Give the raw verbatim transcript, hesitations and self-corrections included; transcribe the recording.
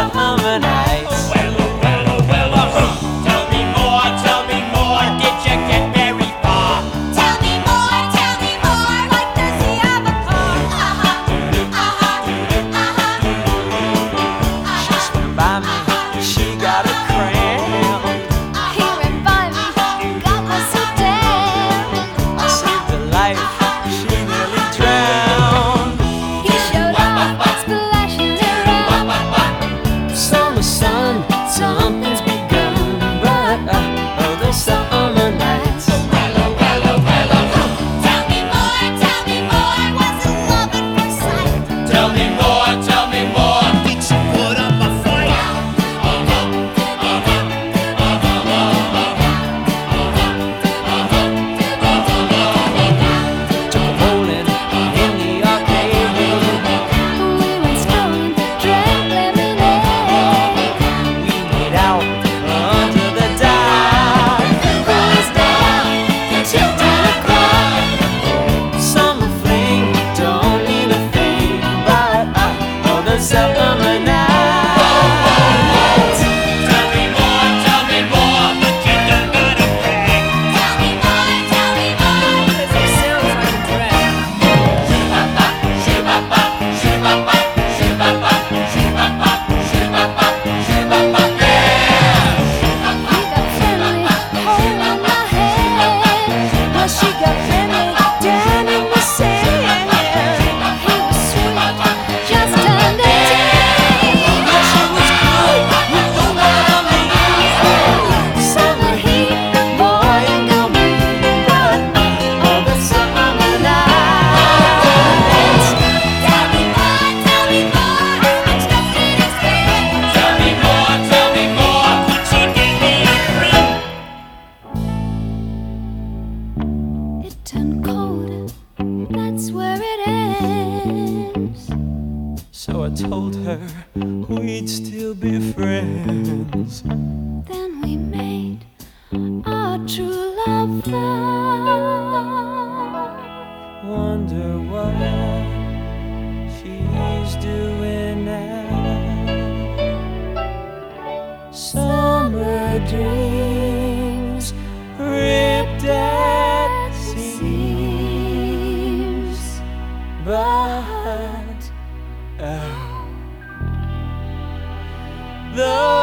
summer nights. Well, well, well, uh, tell me more, tell me more. Did you get very far? Tell me more, tell me more. Like does he have a car? Uh-huh, uh-huh, uh-huh. She swam by me, she got a cramp. He ran by me, got me so damn. I saved her life, she nearly drowned. He showed up, splashing around. Summer sun, something's begun. But uh, oh, the summer nights. Well, uh, well, uh, well, uh, Tell me more, tell me more. Was it love at first sight? tell me more, tell me more. Did you put up a fight? Took a bowling in the arcade room. We went strolling, drank lemonade. We made out under the dark. Boys down, till ten o'clock. Summer fling, don't mean a thing, but uh, oh, the summer nights. Tell me more, tell me more. But you don't gotta brag. Tell me more, tell me more. It sounds like a drag. Shoo-ba-bop, shoo-ba-bop, shoo-ba-bop, shoo-ba-bop, shoo-ba-bop, shoo-ba-bop, yeah. He got friendly, holding my hand. Well, she got friendly down in the sand. He was sweet, just under ten. She was good, you know what I mean. Summer heat, boy and girl meet. But uh, oh, the summer nights. Tell me more, tell me more. I'm stuck in his head. Tell me more, tell me more. Would you give me a ring? It turned cold, that's where it ends. So I told her we'd still be friends. Then we made our true love vow. Wonder what she's doing now. Summer dreams ripped at seams, but oh, the